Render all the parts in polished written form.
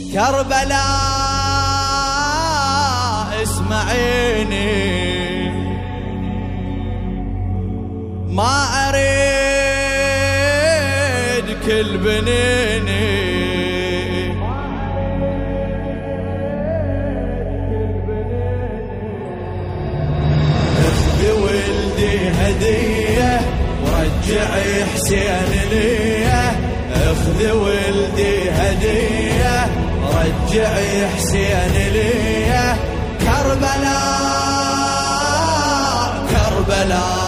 كربلاء اسمعيني، ما أريد كل بنيني، اخذ ولدي هدية ورجعي حسين ليه، اخذ ولدي هدية رجعي حسين ليه، كربلاء كربلاء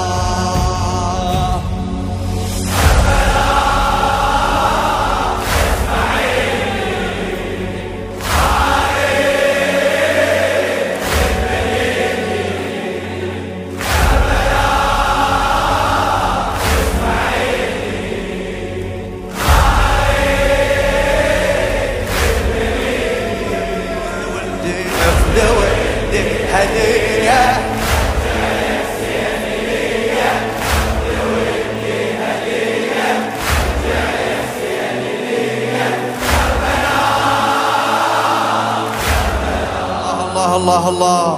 الله الله.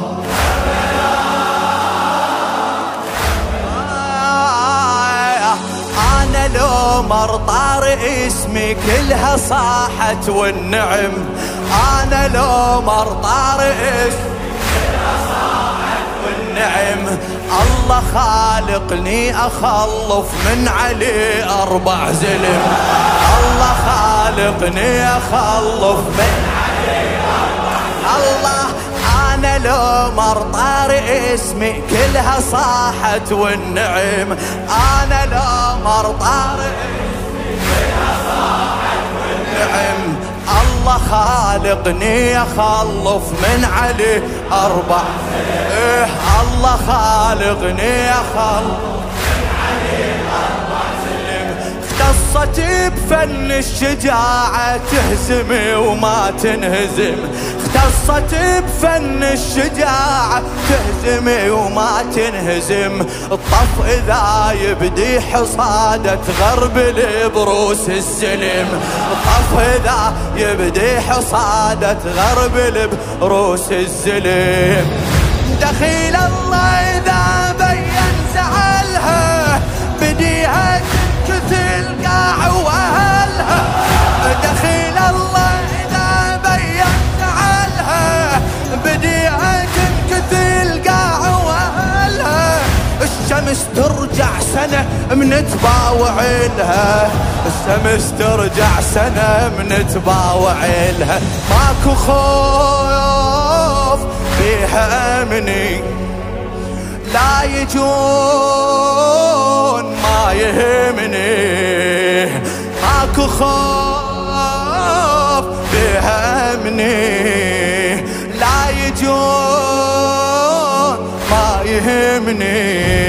أنا لو مرطار اسمي كلها صاحت والنعم، أنا لو مرطار اسمي كلها صاحت والنعم، الله خالقني أخلف من علي 4 زلم، الله خالقني أخلف من علي 4 الله. أنا لو مرطار اسمي كلها صاحت والنعم، أنا لو مرطار اسمي كلها صاحت والنعم، الله خالقني أخلف من علي 4 إيه، الله خالقني أخلف من علي 4 سلم، اختصت بفن الشجاعة تهزم وما تنهزم، اختصت بفن الشجاعة تهزم وما تنهزم، الطف إذا يبدي حصادة تغربل بروس السلم، الطف إذا يبدي حصادة تغربل بروس السلم، دخيل الله إذا بين زعلها بديها تنكثل قاع وأهلها، دخيل الله إذا بين بديها تنكثل قاع وأهلها، الشمس ترجع سنة من تباوع لها، الشمس ترجع سنة من تباوع لها، ماكو خوف فيها أمني، لا يجون ما يهمني، ماكو خوف فيها أمني، لا يجون ما يهمني،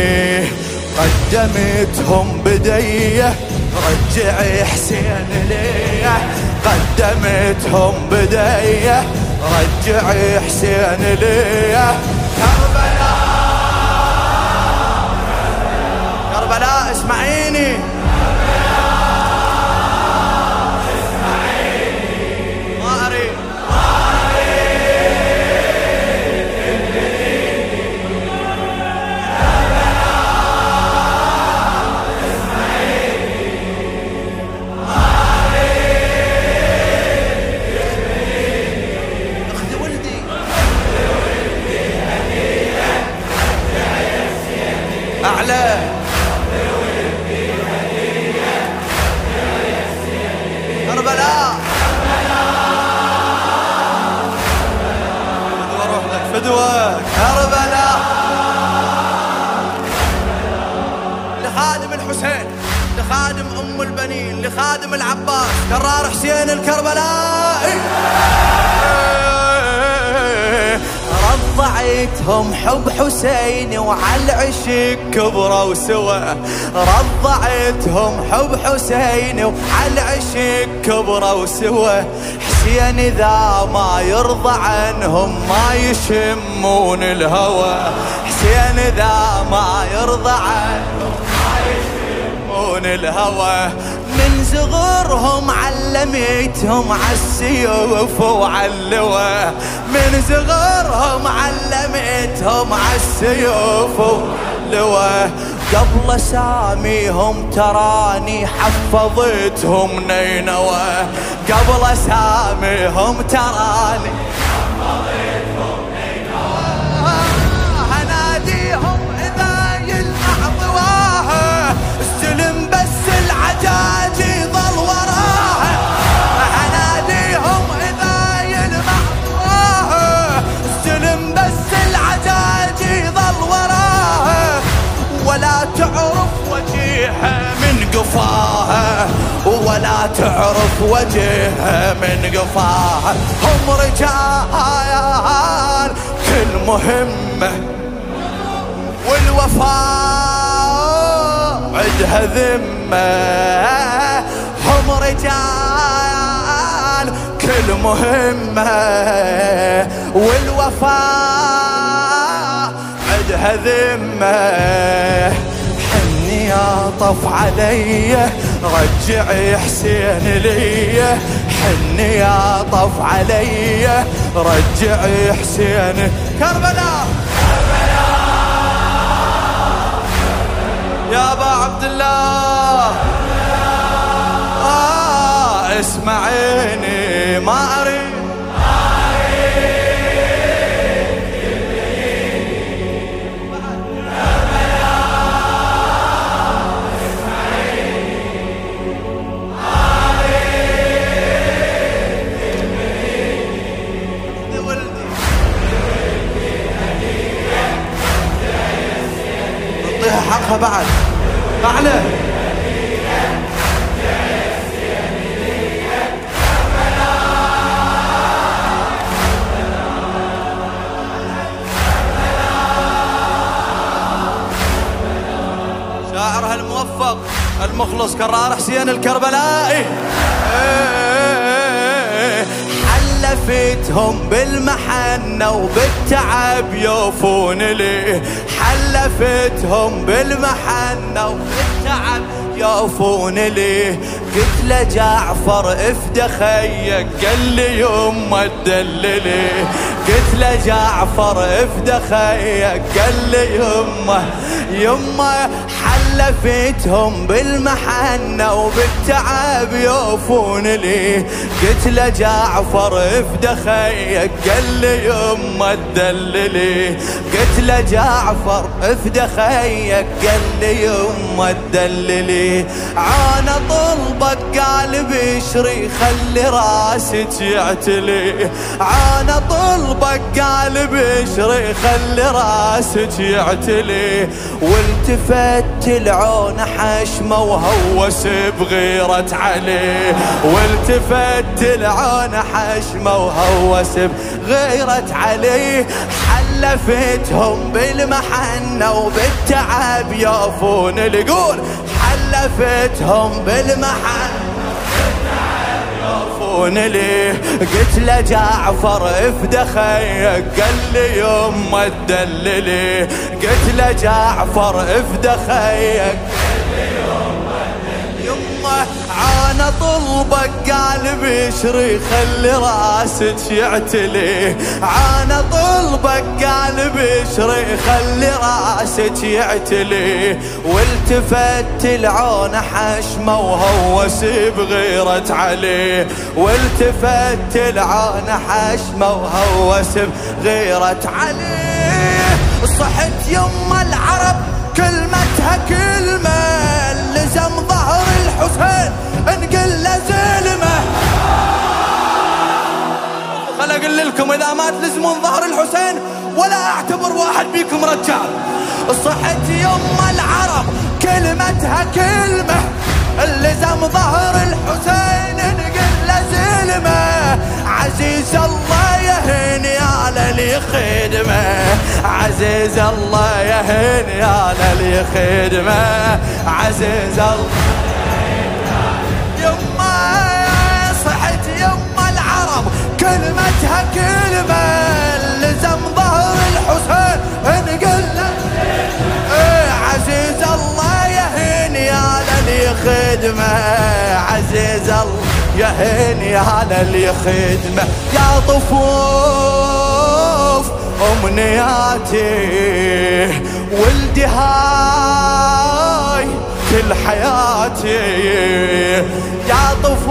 قدمتهم بديه رجعي حسين ليه، قدمتهم بديه رجعي حسين ليه، كربلاء كربلاء اسمعيني، أعلى كربلاء فدوى روح لك فدوى كربلاء، لخادم الحسين، لخادم أم البنين، لخادم العباس كرار حسين الكربلائي، رضعتهم حب حسين وعلى العشق كبروا سوا، رضعتهم حب حسين وعلى العشق كبروا سوا، حسين إذا ما يرضى عنهم ما يشمون الهوى، حسين إذا ما يرضى عنهم ما يشمون الهوى، من صغرهم علميتهم عالسيوف وعاللوى، من صغرهم علميتهم عالسيوف وعاللوى، قبل ساميهم تراني حفظتهم نينوى، قبل ساميهم تراني حفظتهم نينوى، هناديهم إذا يلمع ضواها، استلم بس العجاج يظل وراها، هناديهم إذا يلمع ضواها، استلم بس العجاج يظل وراها، ولا تعرف وجهها من قفاها، ولا تعرف وجهها من قفاها، هم رجال كل مهمة والوفاء عدها ذمة، هم رجال كل مهمة والوفاء عدها ذمة، حني يا طف علي رجعي حسين لي، حني يا طف علي رجعي حسين. كربلاء يا ابا عبد الله، اسمعيني ما اريد حقها بعد أعلى. شاعرها الموفق المخلص كرار حسين الكربلائي، حلفتهم بالمحنة وبالتعب يوفون لي، حلفتهم بالمحنة وبالتعب يوفون لي، قلت له جعفر افدى خيك قال لي يما تدللي، قلت له جعفر افدى خيك قال لي يما حلفتهم بالمحنة وبالتعب يوفون لي، قلت له جعفر افدى خيك قال لي يما تدللي، قلت له جعفر افدى خيك قال لي يما تدللي، عانى طلبك قال بشري خلي راسك يعتلي، عانى طلبك قال بشري خلي راسك يعتلي، والتفت العون حشمه وهوس بغيرة عليه، والتفت العون حشمه وهوس بغيرة عليه، حلفتهم بالمحنة وبالتعب يوفون لي، قول حلفتهم بالمحنة يوفون لي، قلت له جعفر افدى خيك قال لي يما تدللي، قلت له جعفر افدى خيك قال لي يما تدللي، يما عانى طلبك قال بشري خلي راسك يعتلي، عانى طلبك قال بشري خلي راسك يعتلي، والتفت العون حشمه وهوس بغيرة عليه، والتفت العون حشمه وهوس بغيرة عليه، صحت يما العرب كلمتها كلمة، لزم ظهر الحسين انقل له زلمه، خل اقول لكم اذا ما تلزمون ظهر الحسين ولا اعتبر واحد بيكم رجال، صحت يما العرب كلمتها كلمه، لزم ظهر الحسين انقل له زلمه، عزيز الله يهن يا للي خدمه، عزيز الله يهن يا للي خدمه، عزيز الله يما، صحت يما العرب كلمتها كلمة، لزم ظهر الحسين انقل له عزيز الله يهن يا للي خدمه، يا هيني على اللي خدمه. يا طفوف أمنياتي ولدي هاي كل حياتي. يا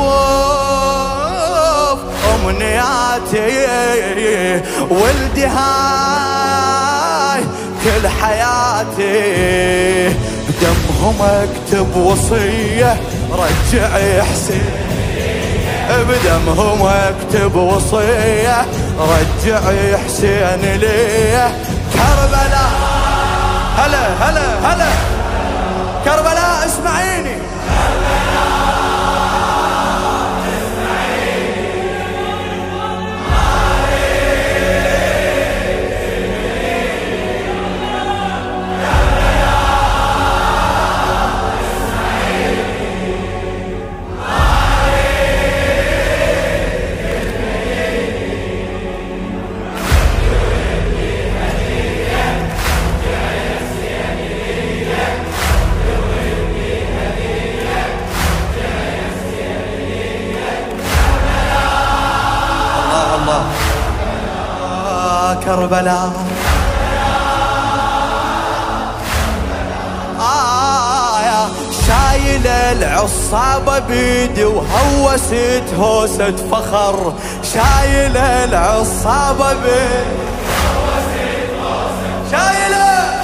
طفوف أمنياتي ولدي هاي كل حياتي. بدمهم اكتب وصية رجع حسين، بدمهم اكتب وصية رجع حسين لي. كربلاء هلا هلا هلا كربلاء اسمعيني. كربلاء شايل العصابة بيدي وهوست هوسة فخر. شايل العصابة بيدي وهوست هوسة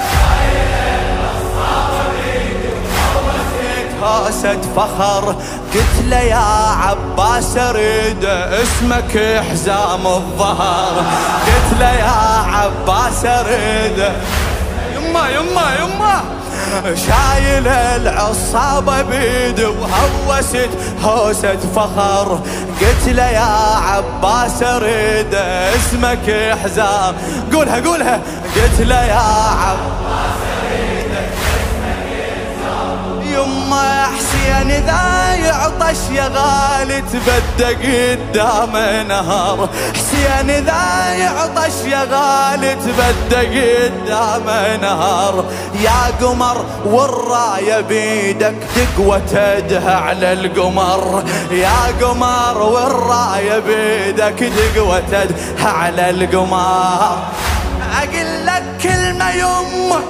هوسة فخر. قلت له يا عباس اريد اسمك حزام الظهر. قلت له يا عباس اريد يما يما يما. شايل العصابة بيدي وهوست هوسة فخر. قلت له يا عباس اريد اسمك حزام. قولها قولها. قلت له يا عباس اريد اسمك حزام. يما حسين اذا يعطش يا غالي تبدى قدام نهار. حسين اذا يعطش يا غالي تبدى قدام نهار. يا قمر والراية بيدك تقوى تدها على القمر. يا قمر والراية بيدك تقوى تدها على القمر. اقول لك كلمة يمه،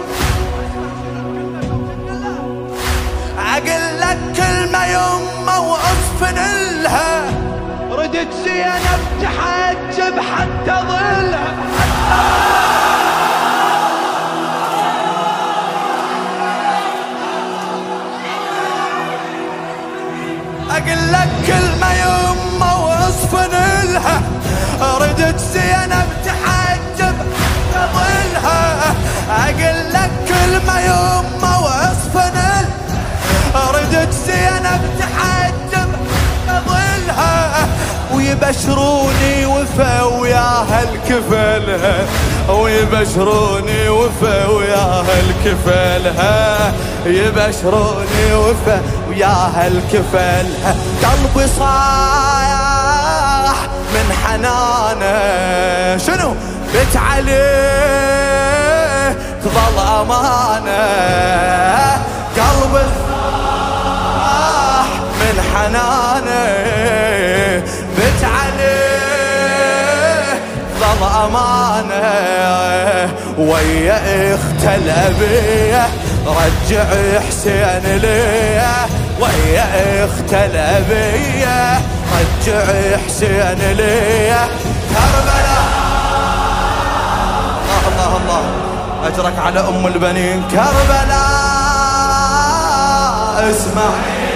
اقول لك كلمة يمه واصفن لها. ردت زينب تحجب حتى ظلها. اقول لك كلمة يمه واصفن لها. ردت زينب تحجب حتى ظلها. اقول لك كلمة يمه واصفن لها. ردت زينب تحجب ظلها. ويبشروني وفا وياها الكفلها. ويبشروني وفا وياها الكفلها. يبشروني وفا وياها الكفلها. قلبي صاح من حنانه. شنو بت عليه تظل امانه. قلبي من حنانه بت عليه ظل امانه. ويا اخت الابيه رجع حسين ليه. ويا اخت الابيه رجع حسين ليه. كربلاء الله الله الله اجرك على ام البنين. كربلاء اسمع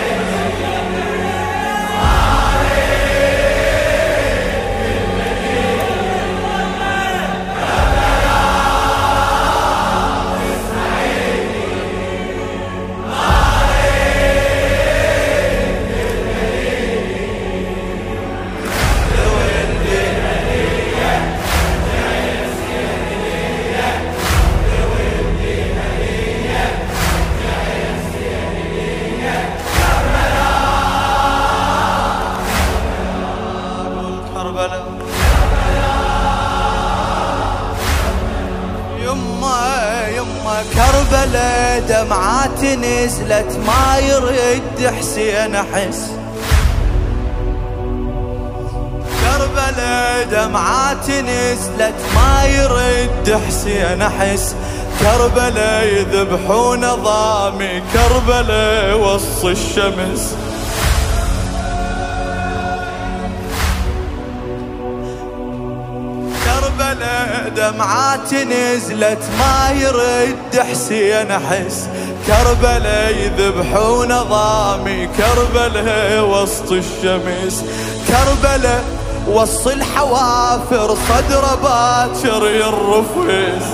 كربلاء دمعات نزلت ما يرد حسين احس. كربلاء دمعات نزلت ما يرد حسين أحس، كربلاء يذبحون ضامي، كربلاء وص الشمس. كربلاء دمعات نزلت ما يرد حسين أحس، كربلاء يذبحون ضامي، كربلاء وسط الشمس. كربلاء وص الحوافر صدر باكر يرفس،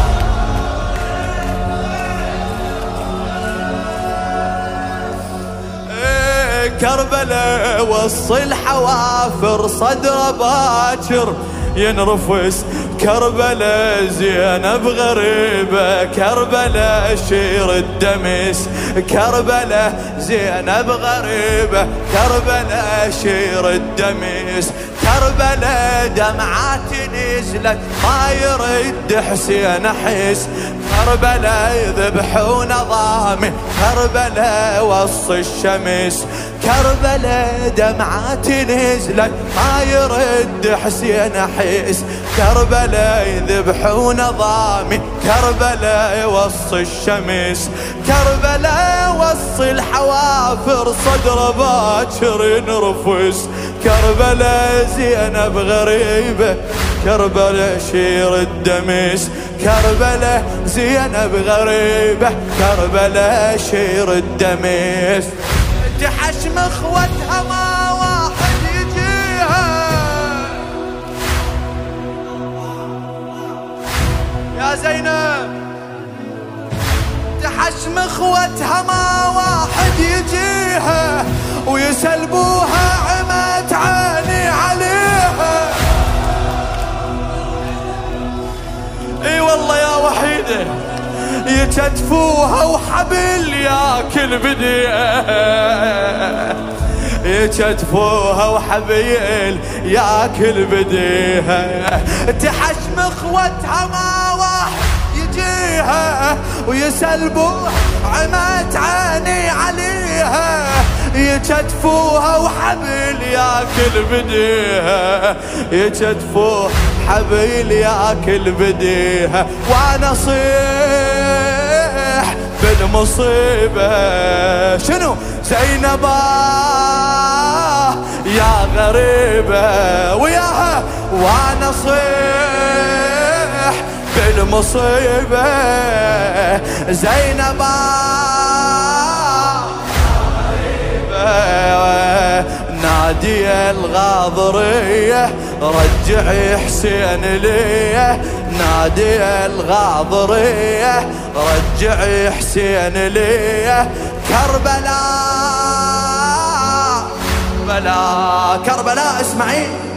كربلاء وص الحوافر صدر باكر ينرفس. كربلاء زينب غريبة، كربلاء شير الدمس، كربلاء زينب غريبة، كربلاء شير الدمس. كربلاء دمعات نزلت ما يرد حسين أحس، كربلاء يذبحون ضامي، كربلاء وص الشمس. كربلاء دمعات نزلت ما يرد حسين أحس، كربلاء يذبحون ضامي، كربلاء وص الشمس. كربلاء وص الحوافر صدر باكر ينرفس، كربلاء زينب غريبة، كربلاء شير الدمس. كربلاء زينب غريبة، كربلاء شير الدمس. تحشم اخوتها ما واحد يجيها، يا زينب تحشم اخوتها ما واحد يجيها، ويسلبوها عمت عيني عليها. اي والله يا وحيدة يكتفوها وحبل ياكل بديها، يكتفوها وحبيل ياكل بديها. تحشم اخوتها ما واحد يجيها، ويسلبوها عمت عيني عليها، يكتفوها وحبل ياكل بديها، يكتفوها حبيل ياكل بديها. وانا صيح بالمصيبة شنو زينبا يا غريبة وياها، وانا صيح بالمصيبة زينبا نادي الغاضرية رجعي حسين ليه، نادي الغاضرية رجعي حسين ليه. كربلاء كربلاء اسمعي